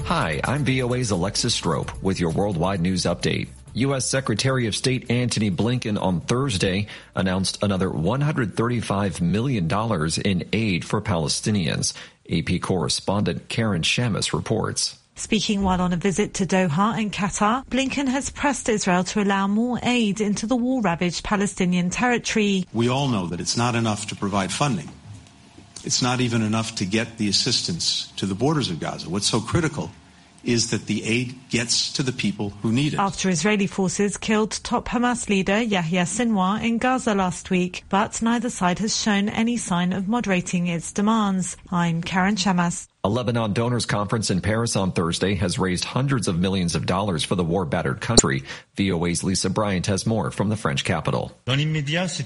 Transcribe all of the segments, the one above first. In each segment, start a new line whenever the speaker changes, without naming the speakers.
Hi, I'm VOA's Alexis Strope with your worldwide news update. U.S. Secretary of State Antony Blinken on Thursday announced another $135 million in aid for Palestinians. AP correspondent Karen Shamus reports.
Speaking while on a visit to Doha in Qatar, Blinken has pressed Israel to allow more aid into the war-ravaged Palestinian territory.
We all know that it's not enough to provide funding. It's not even enough to get the assistance to the borders of Gaza. What's so critical is that the aid gets to the people who need it.
After Israeli forces killed top Hamas leader Yahya Sinwar in Gaza last week, but neither side has shown any sign of moderating its demands. I'm Karen Shamas.
A Lebanon donors conference in Paris on Thursday has raised hundreds of millions of dollars for the war-battered country. VOA's Lisa Bryant has more from the French capital.
Conference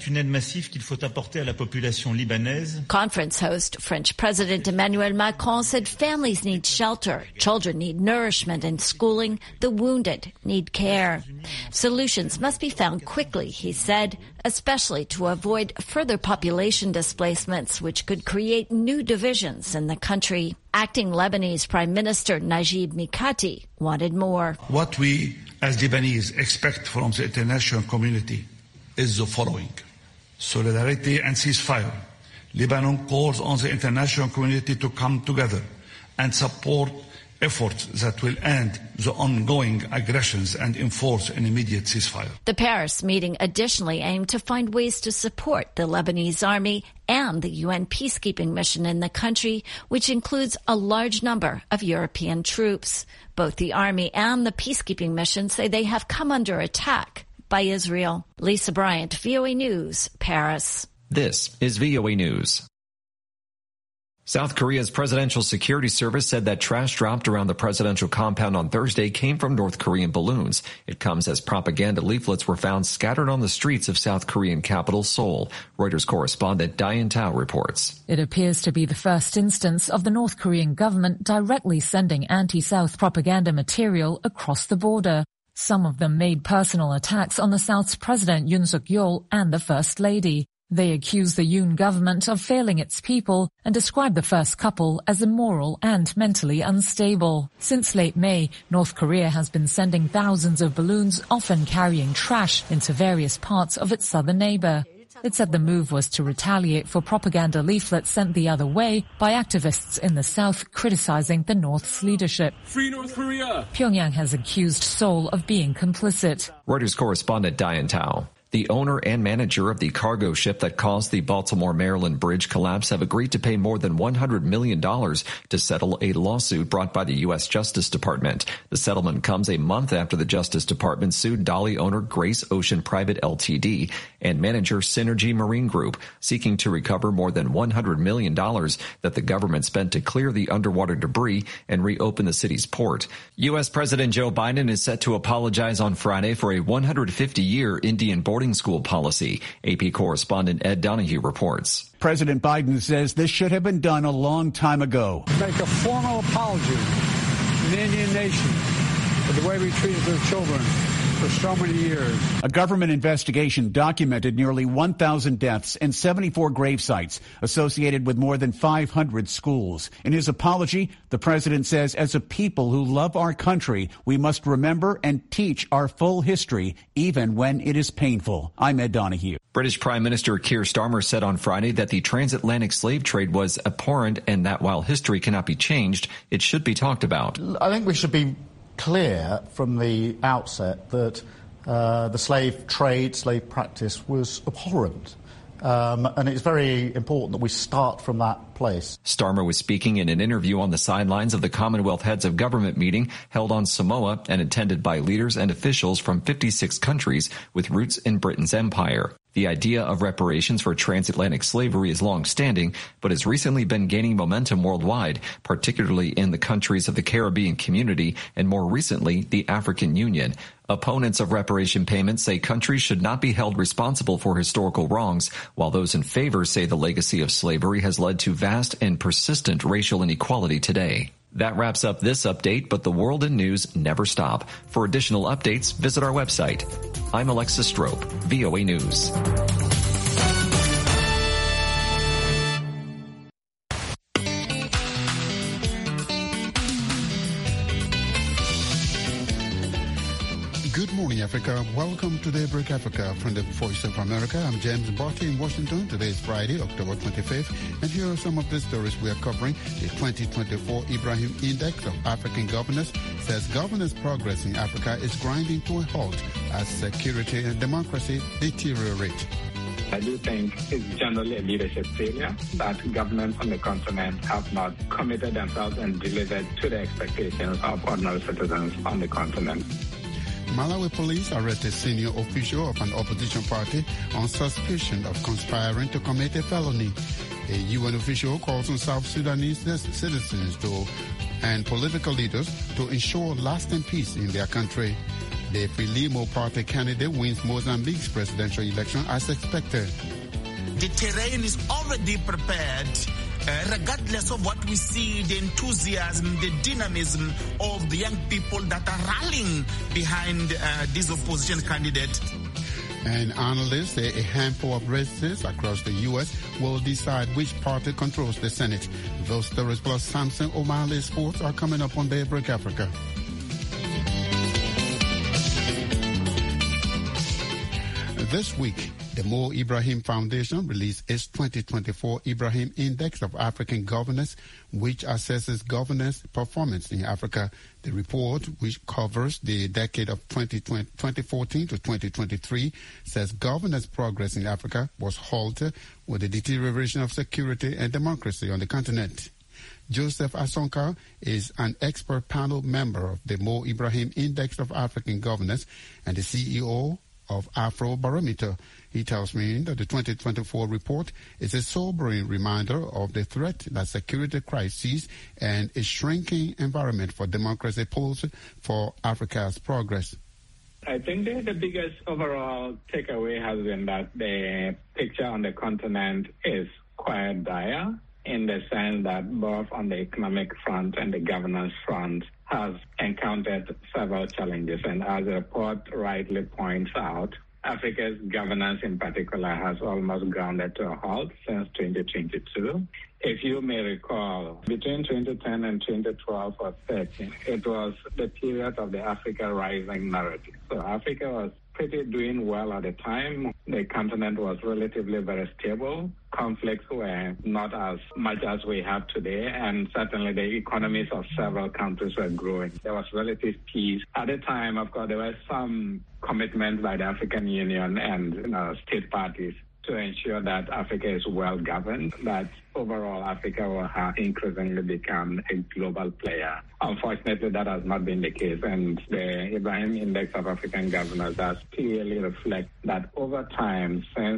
host French President Emmanuel Macron said families need shelter, children need nourishment and schooling, the wounded need care. Solutions must be found quickly, he said, especially to avoid further population displacements, which could create new divisions in the country. Acting Lebanese Prime Minister Najib Mikati wanted more.
What we as Lebanese expect from the international community is the following: solidarity and ceasefire. Lebanon calls on the international community to come together and support efforts that will end the ongoing aggressions and enforce an immediate ceasefire.
The Paris meeting additionally aimed to find ways to support the Lebanese army and the UN peacekeeping mission in the country, which includes a large number of European troops. Both the army and the peacekeeping mission say they have come under attack by Israel. Lisa Bryant, VOA News, Paris.
This is VOA News. South Korea's Presidential Security Service said that trash dropped around the presidential compound on Thursday came from North Korean balloons. It comes as propaganda leaflets were found scattered on the streets of South Korean capital Seoul. Reuters correspondent Diane Tao reports.
It appears to be the first instance of the North Korean government directly sending anti-South propaganda material across the border. Some of them made personal attacks on the South's President Yoon Suk-yeol and the First Lady. They accuse the Yoon government of failing its people and describe the first couple as immoral and mentally unstable. Since late May, North Korea has been sending thousands of balloons, often carrying trash, into various parts of its southern neighbor. It said the move was to retaliate for propaganda leaflets sent the other way by activists in the south criticizing the North's leadership.
Free North Korea!
Pyongyang has accused Seoul of being complicit.
Reuters correspondent Diane Tao. The owner and manager of the cargo ship that caused the Baltimore-Maryland bridge collapse have agreed to pay more than $100 million to settle a lawsuit brought by the U.S. Justice Department. The settlement comes a month after the Justice Department sued Dolly owner Grace Ocean Private Ltd. and manager Synergy Marine Group, seeking to recover more than $100 million that the government spent to clear the underwater debris and reopen the city's port. U.S. President Joe Biden is set to apologize on Friday for a 150-year Indian boarding school policy. AP correspondent Ed Donahue reports.
President Biden says this should have been done a long time ago.
Make a formal apology to the Indian nation for the way we treated their children for so many years.
A government investigation documented nearly 1,000 deaths and 74 grave sites associated with more than 500 schools. In his apology, the president says, as a people who love our country, we must remember and teach our full history, even when it is painful. I'm Ed Donahue.
British Prime Minister Keir Starmer said on Friday that the transatlantic slave trade was abhorrent and that while history cannot be changed, it should be talked about.
I think we should be clear from the outset that the slave trade, slave practice was abhorrent. And it's very important that we start from that place.
Starmer was speaking in an interview on the sidelines of the Commonwealth Heads of Government meeting held on Samoa and attended by leaders and officials from 56 countries with roots in Britain's empire. The idea of reparations for transatlantic slavery is long-standing, but has recently been gaining momentum worldwide, particularly in the countries of the Caribbean community and more recently, the African Union. Opponents of reparation payments say countries should not be held responsible for historical wrongs, while those in favor say the legacy of slavery has led to vast and persistent racial inequality today. That wraps up this update, but the world and news never stop. For additional updates, visit our website. I'm Alexis Strope, VOA News.
morning, Africa. Welcome to Daybreak Africa from the Voice of America. I'm James Barty in Washington. Today is Friday, October 25th, and here are some of the stories we are covering. The 2024 Ibrahim Index of African Governance says governance progress in Africa is grinding to a halt as security and democracy deteriorate.
I do think it's generally a leadership failure that governments on the continent have not committed themselves and delivered to the expectations of ordinary citizens on the continent.
Malawi police arrested senior official of an opposition party on suspicion of conspiring to commit a felony. A UN official calls on South Sudanese citizens and political leaders to ensure lasting peace in their country. The Frelimo party candidate wins Mozambique's presidential election as expected.
The terrain is already prepared, regardless of what we see, the enthusiasm, the dynamism of the young people that are rallying behind this opposition candidate.
And analysts say a handful of races across the U.S. will decide which party controls the Senate. Those stories plus Samson O'Malley Sports are coming up on Daybreak Africa. This week, the Mo Ibrahim Foundation released its 2024 Ibrahim Index of African Governance, which assesses governance performance in Africa. The report, which covers the decade of 2014 to 2023, says governance progress in Africa was halted with the deterioration of security and democracy on the continent. Joseph Asonka is an expert panel member of the Mo Ibrahim Index of African Governance and the CEO of Afrobarometer. He tells me that the 2024 report is a sobering reminder of the threat that security crises and a shrinking environment for democracy pose for Africa's progress.
I think the biggest overall takeaway has been that the picture on the continent is quite dire, in the sense that both on the economic front and the governance front has encountered several challenges. And as the report rightly points out, Africa's governance in particular has almost grounded to a halt since 2022. If you may recall, between 2010 and 2012 or 13, it was the period of the Africa Rising narrative. So Africa was pretty doing well at the time. The continent was relatively very stable. Conflicts were not as much as we have today, and certainly the economies of several countries were growing. There was relative peace. At the time, of course, there were some commitments by the African Union and state parties to ensure that Africa is well governed, that overall Africa will increasingly become a global player. Unfortunately, that has not been the case, and the Ibrahim Index of African Governance does clearly reflect that over time, since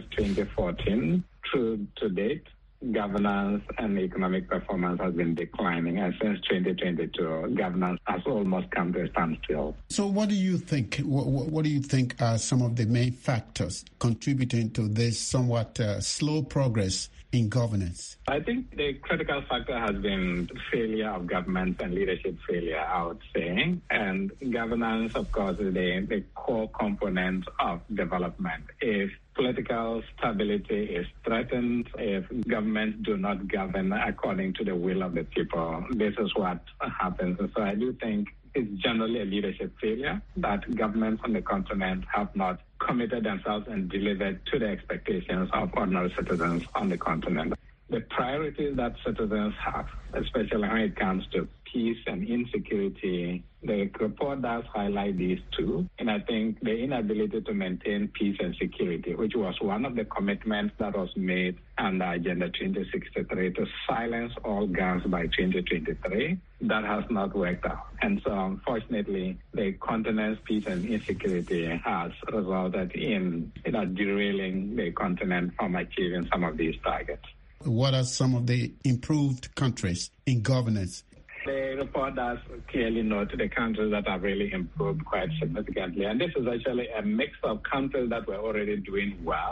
2014 through to date, governance and economic performance has been declining, and since 2022, governance has almost come to a standstill.
So what do you think? What do you think are some of the main factors contributing to this somewhat slow progress in governance?
I think the critical factor has been failure of governments and leadership failure, I would say. And governance, of course, is the core component of development. If political stability is threatened, if governments do not govern according to the will of the people, this is what happens. And so I do think it's generally a leadership failure that governments on the continent have not committed themselves and delivered to the expectations of ordinary citizens on the continent. The priorities that citizens have, especially when it comes to peace and insecurity, the report does highlight these two. And I think the inability to maintain peace and security, which was one of the commitments that was made under Agenda 2063 to silence all guns by 2023, that has not worked out. And so, unfortunately, the continent's peace and insecurity has resulted in derailing the continent from achieving some of these targets.
What are some of the improved countries in governance?
The report does clearly note the countries that have really improved quite significantly. And this is actually a mix of countries that were already doing well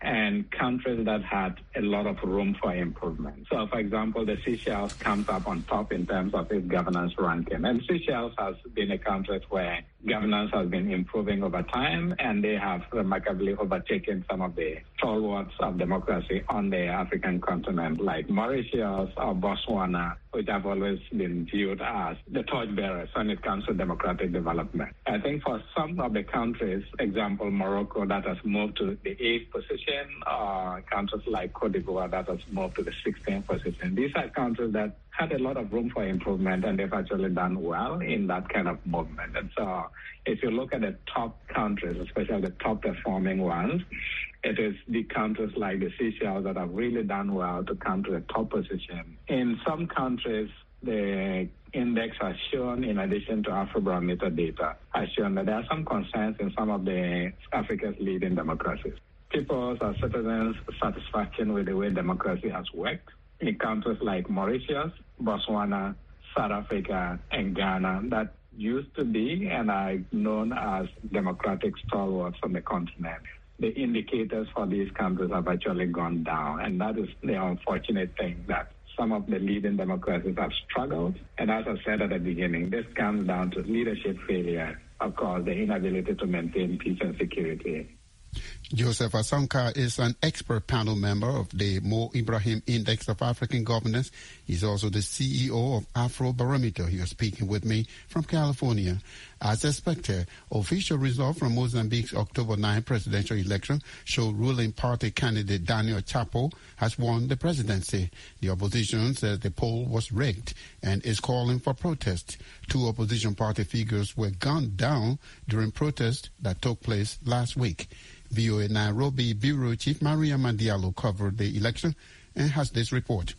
and countries that had a lot of room for improvement. So, for example, the Seychelles comes up on top in terms of its governance ranking. And Seychelles has been a country where governance has been improving over time, and they have remarkably overtaken some of the stalwarts of democracy on the African continent, like Mauritius or Botswana, which have always been viewed as the torchbearers when it comes to democratic development. I think for some of the countries, example, Morocco, that has moved to the 8th position, or countries like Cote d'Ivoire that has moved to the 16th position. These are countries that had a lot of room for improvement, and they've actually done well in that kind of movement. And so if you look at the top countries, especially the top performing ones, it is the countries like the Seychelles that have really done well to come to the top position. In some countries, the index has shown, in addition to Afrobarometer data, has shown that there are some concerns in some of the Africa's leading democracies. People's or citizens' satisfaction with the way democracy has worked in countries like Mauritius, Botswana, South Africa, and Ghana that used to be and are known as democratic stalwarts on the continent. The indicators for these countries have actually gone down, and that is the unfortunate thing, that some of the leading democracies have struggled. And as I said at the beginning, this comes down to leadership failure, of course, the inability to maintain peace and security.
Joseph Asanka is an expert panel member of the Mo Ibrahim Index of African Governance. He's also the CEO of Afrobarometer. He was speaking with me from California. As expected, official results from Mozambique's October 9 presidential election show ruling party candidate Daniel Chapo has won the presidency. The opposition says the poll was rigged and is calling for protest. 2 opposition party figures were gunned down during protests that took place last week. VOA Nairobi Bureau Chief Maria Mandialo covered the election and has this report.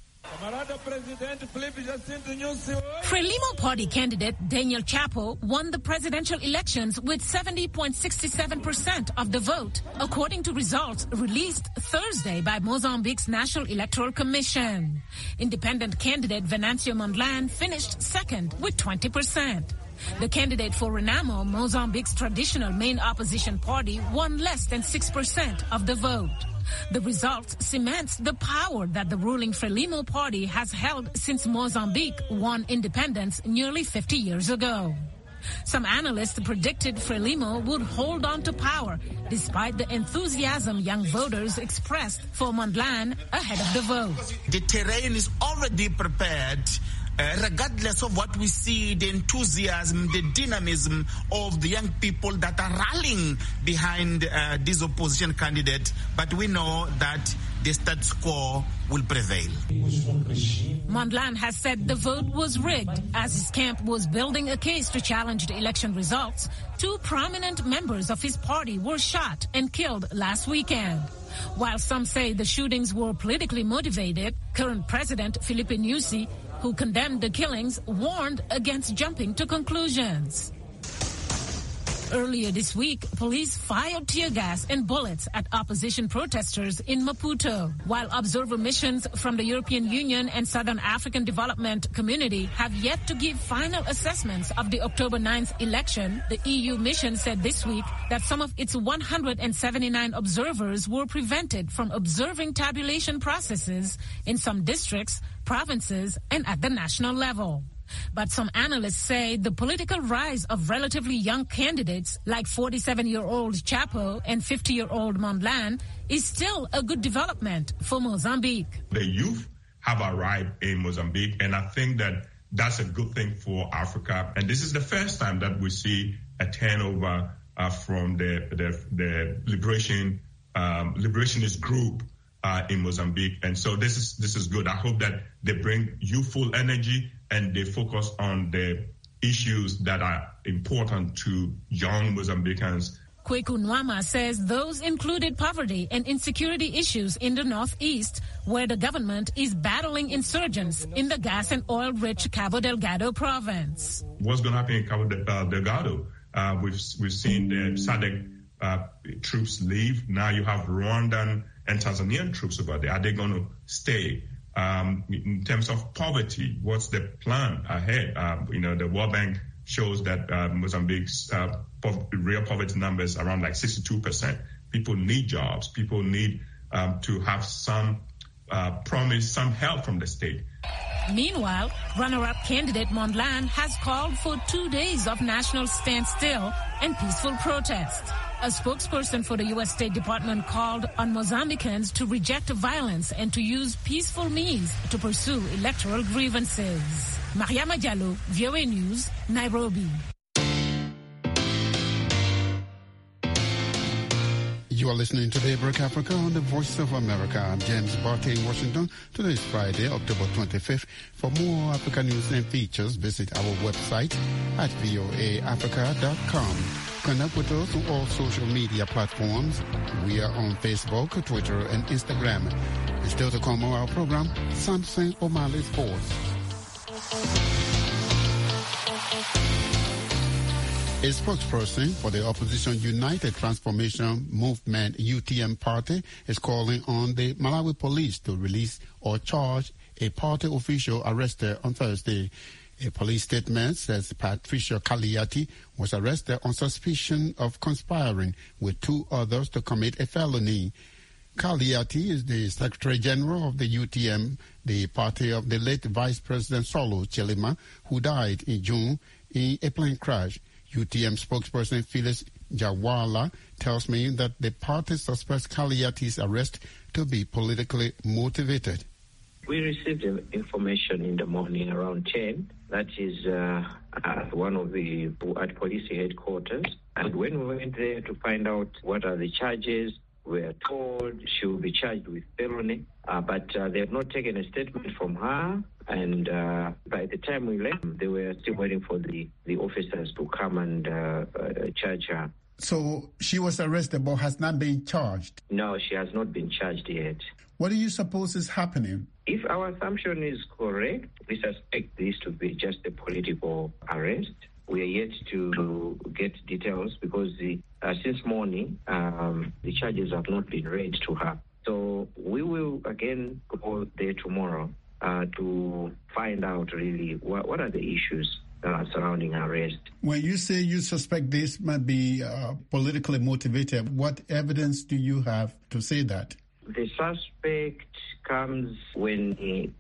Frelimo Party candidate Daniel Chapo won the presidential elections with 70.67% of the vote, according to results released Thursday by Mozambique's National Electoral Commission. Independent candidate Venancio Mondlane finished second with 20%. The candidate for Renamo, Mozambique's traditional main opposition party, won less than 6% of the vote. The result cements the power that the ruling Frelimo party has held since Mozambique won independence nearly 50 years ago. Some analysts predicted Frelimo would hold on to power despite the enthusiasm young voters expressed for Mondlane ahead of the vote.
The terrain is already prepared. Regardless of what we see, the enthusiasm, the dynamism of the young people that are rallying behind this opposition candidate, but we know that the status quo will prevail.
Mondlane has said the vote was rigged as his camp was building a case to challenge the election results. 2 prominent members of his party were shot and killed last weekend. While some say the shootings were politically motivated, current President Filipe Nyusi, who condemned the killings, warned against jumping to conclusions. Earlier this week, police fired tear gas and bullets at opposition protesters in Maputo. While observer missions from the European Union and Southern African Development Community have yet to give final assessments of the October 9th election, the EU mission said this week that some of its 179 observers were prevented from observing tabulation processes in some districts, provinces, and at the national level. But some analysts say the political rise of relatively young candidates like 47-year-old Chapo and 50-year-old Mondlane is still a good development for Mozambique.
The youth have arrived in Mozambique, and I think that that's a good thing for Africa. And this is the first time that we see a turnover from the liberationist group in Mozambique. And so this is good. I hope that they bring youthful energy and they focus on the issues that are important to young Mozambicans.
Kweku Nwama says those included poverty and insecurity issues in the northeast, where the government is battling insurgents in the gas and oil-rich Cabo Delgado province.
What's going to happen in Cabo Delgado? We've seen the SADC troops leave. Now you have Rwandan and Tanzanian troops over there. Are they going to stay? In terms of poverty, what's the plan ahead? The World Bank shows that Mozambique's real poverty numbers around like 62%. People need jobs. People need to have some promise, some help from the state.
Meanwhile, runner-up candidate Mondlane has called for 2 days of national standstill and peaceful protest. A spokesperson for the U.S. State Department called on Mozambicans to reject violence and to use peaceful means to pursue electoral grievances. Mariama Diallo, VOA News, Nairobi.
You are listening to Daybreak Africa on the Voice of America. I'm James Barty in Washington. Today is Friday, October 25th. For more African news and features, visit our website at voaafrica.com. Connect with us on all social media platforms. We are on Facebook, Twitter, and Instagram. And still to come on our program, Samson O'Malley Sports. A spokesperson for the opposition United Transformation Movement UTM party is calling on the Malawi police to release or charge a party official arrested on Thursday. A police statement says Patricia Kaliati was arrested on suspicion of conspiring with 2 others to commit a felony. Kaliati is the Secretary General of the UTM, the party of the late Vice President Solo Chilima, who died in June in a plane crash. UTM spokesperson Phyllis Jawala tells me that the party suspects Kaliati's arrest to be politically motivated.
We received information in the morning around 10. That is one of the at police headquarters. And when we went there to find out what are the charges, we were told she will be charged with felony. But they have not taken a statement from her. And by the time we left, they were still waiting for the officers to come and charge her.
So she was arrested but has not been charged?
No, she has not been charged yet.
What do you suppose is happening?
If our assumption is correct, we suspect this to be just a political arrest. We are yet to get details because since morning, the charges have not been read to her. So we will again go there tomorrow to find out really what are the issues surrounding arrest.
When you say you suspect this might be politically motivated, what evidence do you have to say that?
The suspect comes when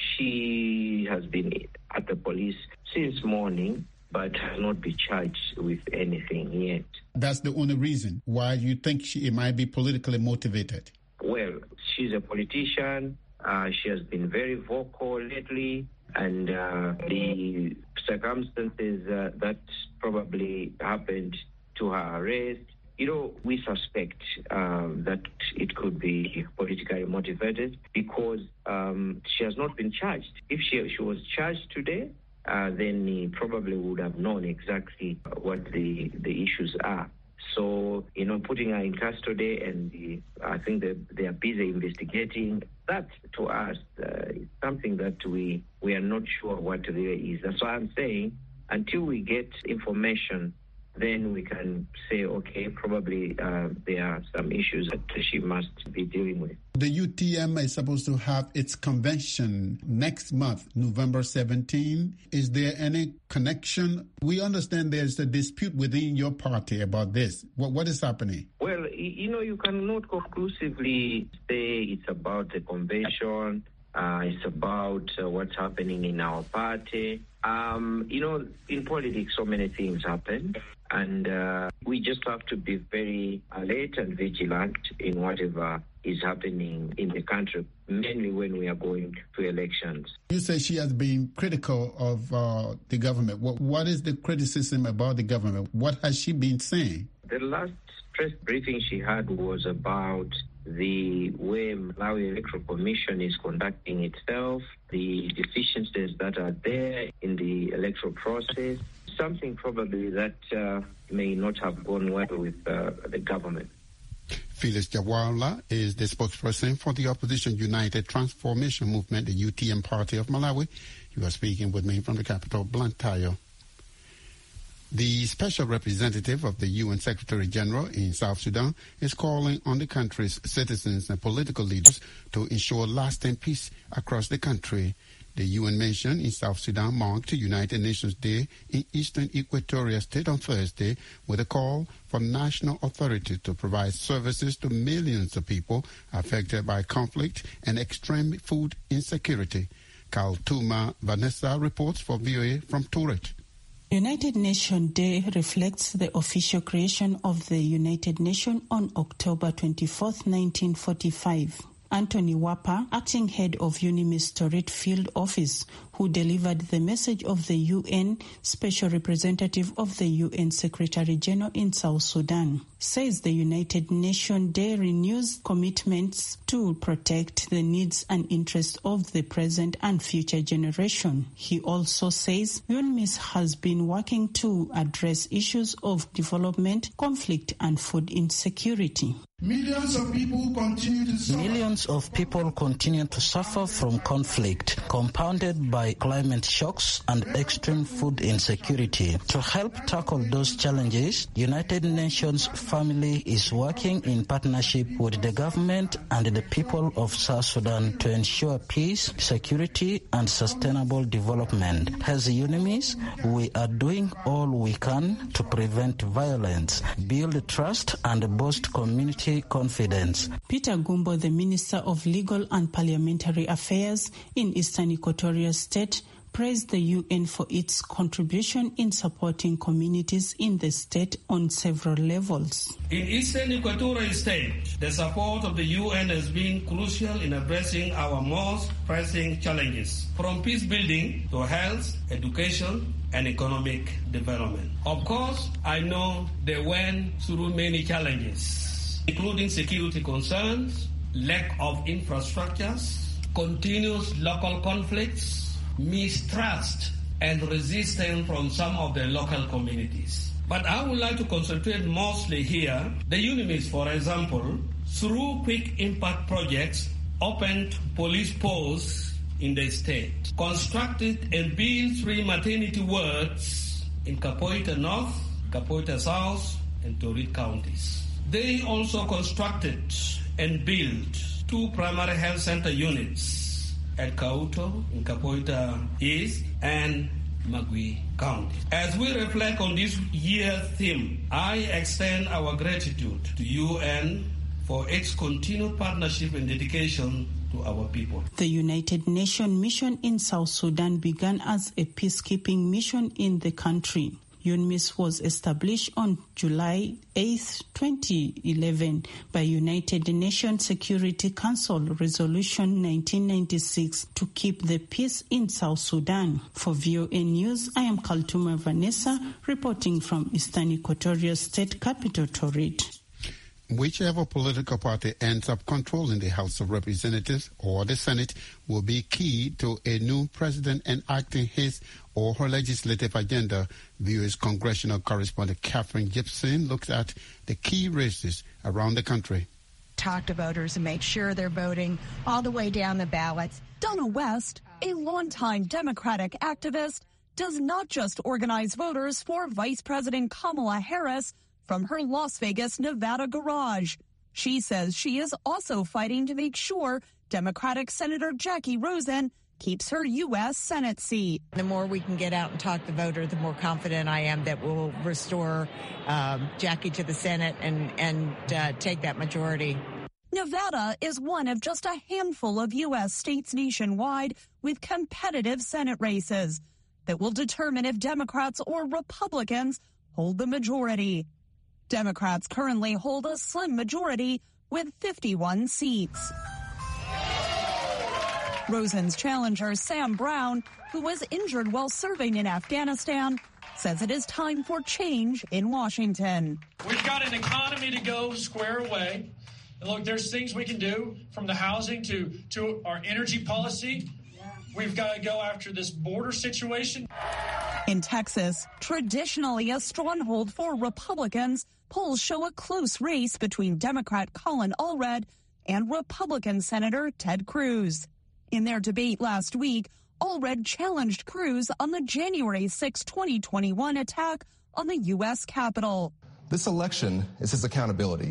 she has been at the police since morning, but has not been charged with anything yet.
That's the only reason why you think it might be politically motivated?
Well, she's a politician. She has been very vocal lately, and the circumstances that probably happened to her arrest, we suspect that it could be politically motivated because she has not been charged. If she was charged today, then he probably would have known exactly what the issues are. So, putting her in custody, and I think they are busy investigating. That, to us, is something that we are not sure what really is. That's why I'm saying, until we get information, then we can say, okay, probably there are some issues that she must be dealing with.
The UTM is supposed to have its convention next month, November 17. Is there any connection? We understand there's a dispute within your party about this. What is happening?
Well, you cannot conclusively say it's about the convention. It's about what's happening in our party. In politics, so many things happen. And we just have to be very alert and vigilant in whatever is happening in the country, mainly when we are going to elections.
You say she has been critical of the government. What is the criticism about the government? What has she been saying?
The last press briefing she had was about the way Malawi Electoral Commission is conducting itself, the deficiencies that are there in the electoral process, something probably that may not have gone well with the government.
Phyllis Jawala is the spokesperson for the opposition United Transformation Movement, the UTM party of Malawi. You are speaking with me from the capital, Blantyre. The special representative of the UN Secretary General in South Sudan is calling on the country's citizens and political leaders to ensure lasting peace across the country. The UN mission in South Sudan marked United Nations Day in eastern Equatoria State on Thursday with a call for national authorities to provide services to millions of people affected by conflict and extreme food insecurity. Kaltuma Vanessa reports for VOA from Turet.
United Nations Day reflects the official creation of the United Nations on October 24, 1945. Anthony Wapa, acting head of UNMISS Torit Field Office, who delivered the message of the UN Special Representative of the UN Secretary General in South Sudan, says the United Nations Day renews commitments to protect the needs and interests of the present and future generation. He also says UNMISS has been working to address issues of development, conflict, and food insecurity.
Millions of people continue to suffer from conflict, compounded by climate shocks and extreme food insecurity. To help tackle those challenges, United Nations Family is working in partnership with the government and the people of South Sudan to ensure peace, security, and sustainable development. As UNMISS, we are doing all we can to prevent violence, build trust, and boost community confidence.
Peter Gumbo, the Minister of Legal and Parliamentary Affairs in Eastern Equatoria State, praised the UN for its contribution in supporting communities in the state on several levels.
In Eastern Equatoria State, the support of the UN has been crucial in addressing our most pressing challenges, from peace building to health, education, and economic development. Of course, I know they went through many challenges, including security concerns, lack of infrastructures, continuous local conflicts, mistrust, and resistance from some of the local communities. But I would like to concentrate mostly here. The UNMISS, for example, through quick impact projects, opened police posts in the state, constructed and built 3 maternity wards in Capoeira North, Capoeira South, and Torit counties. They also constructed and built 2 primary health center units at Kauto in Capoeira East and Magui County. As we reflect on this year's theme, I extend our gratitude to UN for its continued partnership and dedication to our people.
The United Nations mission in South Sudan began as a peacekeeping mission in the country. UNMISS was established on July 8, 2011 by United Nations Security Council Resolution 1996 to keep the peace in South Sudan. For VOA News, I am Kaltuma Vanessa reporting from Eastern Equatoria State capital Torit.
Whichever political party ends up controlling the House of Representatives or the Senate will be key to a new president enacting his or her legislative agenda. VOA's congressional correspondent Catherine Gibson looks at the key races around the country.
Talk to voters and make sure they're voting all the way down the ballots.
Donna West, a longtime Democratic activist, does not just organize voters for Vice President Kamala Harris from her Las Vegas, Nevada garage. She says she is also fighting to make sure Democratic Senator Jackie Rosen keeps her U.S. Senate seat.
The more we can get out and talk to voters, the more confident I am that we'll restore Jackie to the Senate and take that majority.
Nevada is one of just a handful of U.S. states nationwide with competitive Senate races that will determine if Democrats or Republicans hold the majority. Democrats currently hold a slim majority with 51 seats. Rosen's challenger, Sam Brown, who was injured while serving in Afghanistan, says it is time for change in Washington.
We've got an economy to go square away. And look, there's things we can do, from the housing to our energy policy. We've got to go after this border situation.
In Texas, traditionally a stronghold for Republicans, polls show a close race between Democrat Colin Allred and Republican Senator Ted Cruz. In their debate last week, Allred challenged Cruz on the January 6, 2021 attack on the U.S. Capitol.
This election is his accountability.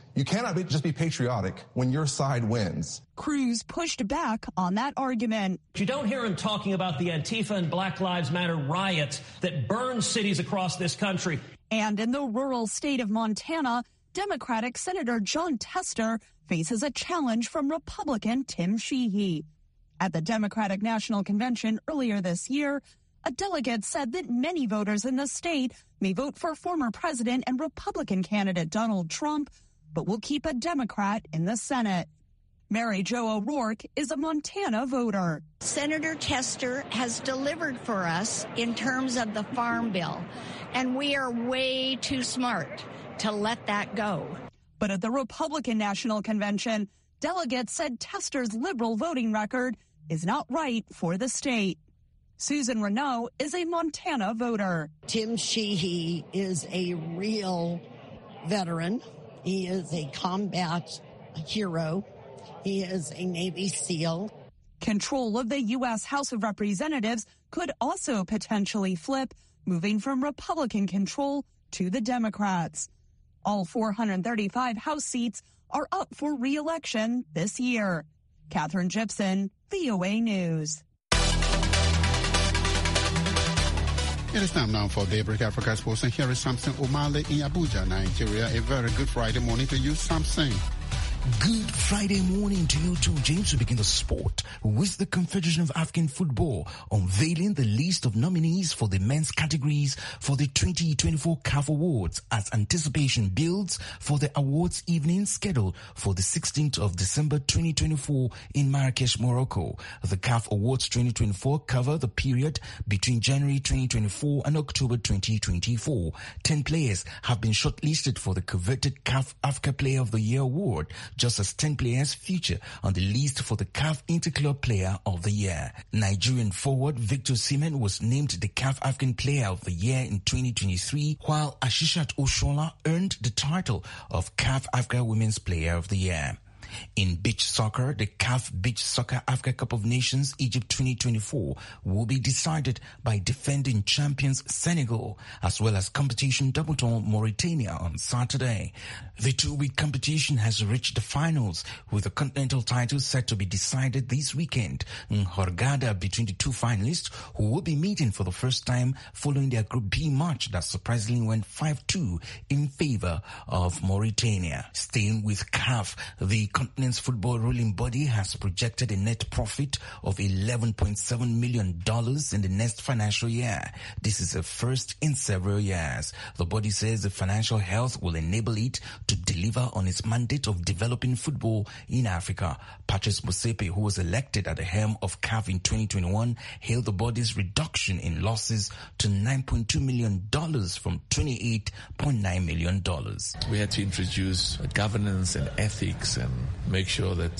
You cannot just be patriotic when your side wins.
Cruz pushed back on that argument.
You don't hear him talking about the Antifa and Black Lives Matter riots that burned cities across this country.
And in the rural state of Montana, Democratic Senator Jon Tester faces a challenge from Republican Tim Sheehy. At the Democratic National Convention earlier this year, a delegate said that many voters in the state may vote for former president and Republican candidate Donald Trump, but will keep a Democrat in the Senate. Mary Jo O'Rourke is a Montana voter.
Senator Tester has delivered for us in terms of the farm bill, and we are way too smart to let that go.
But at the Republican National Convention, delegates said Tester's liberal voting record is not right for the state. Susan Renault is a Montana voter.
Tim Sheehy is a real veteran. He is a combat hero. He is a Navy SEAL.
Control of the U.S. House of Representatives could also potentially flip, moving from Republican control to the Democrats. All 435 House seats are up for re-election this year. Catherine Gibson, VOA News.
It is time now for Daybreak Africa Sports, and here is Samson Omale in Abuja, Nigeria. A very good Friday morning to you, Samson.
Good Friday morning to you too, James. We begin the sport with the Confederation of African Football unveiling the list of nominees for the men's categories for the 2024 CAF Awards as anticipation builds for the awards evening scheduled for the 16th of December 2024 in Marrakesh, Morocco. The CAF Awards 2024 cover the period between January 2024 and October 2024. 10 players have been shortlisted for the coveted CAF Africa Player of the Year award, just as 10 players feature on the list for the CAF Interclub Player of the Year. Nigerian forward Victor Osimhen was named the CAF African Player of the Year in 2023, while Ashishat Oshola earned the title of CAF Africa Women's Player of the Year. In beach soccer, the CAF Beach Soccer Africa Cup of Nations Egypt 2024 will be decided by defending champions Senegal, as well as competition debutant Mauritania on Saturday. The two-week competition has reached the finals, with the continental title set to be decided this weekend in Hurghada between the two finalists, who will be meeting for the first time following their Group B match that surprisingly went 5-2 in favor of Mauritania. Staying with CAF, the continent's football ruling body has projected a net profit of $11.7 million in the next financial year. This is a first in several years. The body says the financial health will enable it to deliver on its mandate of developing football in Africa. Patrice Motsepe, who was elected at the helm of CAF in 2021, hailed the body's reduction in losses to $9.2 million from $28.9 million.
We had to introduce governance and ethics and make sure that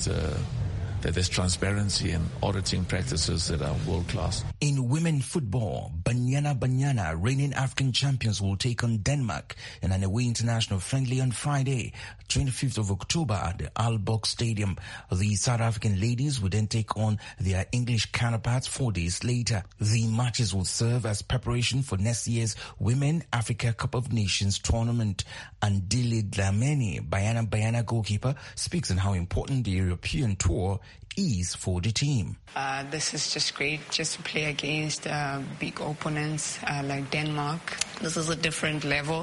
there's transparency and auditing practices that are world-class.
In women football, Banyana, reigning African champions, will take on Denmark in an away international friendly on Friday, 25th of October at the Aalborg Stadium. The South African ladies will then take on their English counterparts 4 days later. The matches will serve as preparation for next year's Women Africa Cup of Nations tournament. Andile Dlamini, Banyana goalkeeper, speaks on how important the European tour is for the team.
This is just great, just to play against big opponents like Denmark. This is a different level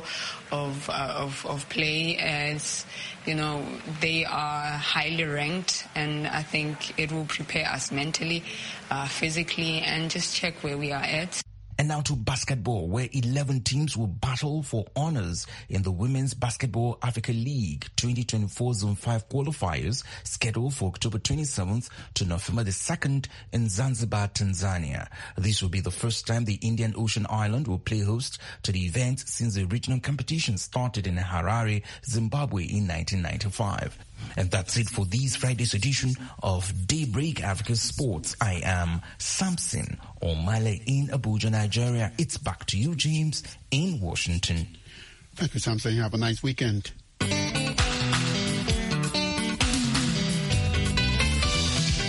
of play, as you know, they are highly ranked, and I think it will prepare us mentally, physically, and just check where we are at.
And now to basketball, where 11 teams will battle for honors in the Women's Basketball Africa League 2024 Zone 5 qualifiers, scheduled for October 27th to November the 2nd in Zanzibar, Tanzania. This will be the first time the Indian Ocean Island will play host to the event since the regional competition started in Harare, Zimbabwe in 1995. And that's it for this Friday's edition of Daybreak Africa Sports. I am Samson Omale in Abuja, Nigeria. It's back to you, James, in Washington.
Thank you, Samson. Have a nice weekend.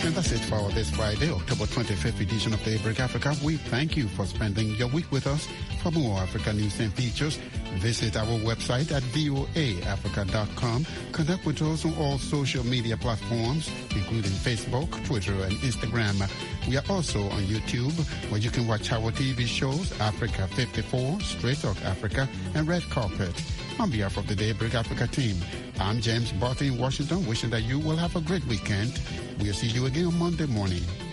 And that's it for this Friday, October 25th edition of Daybreak Africa. We thank you for spending your week with us. For more Africa news and features, visit our website at voaafrica.com. Connect with us on all social media platforms, including Facebook, Twitter, and Instagram. We are also on YouTube, where you can watch our TV shows, Africa 54, Straight Talk Africa, and Red Carpet. On behalf of the Daybreak Africa team, I'm James Barton in Washington, wishing that you will have a great weekend. We'll see you again on Monday morning.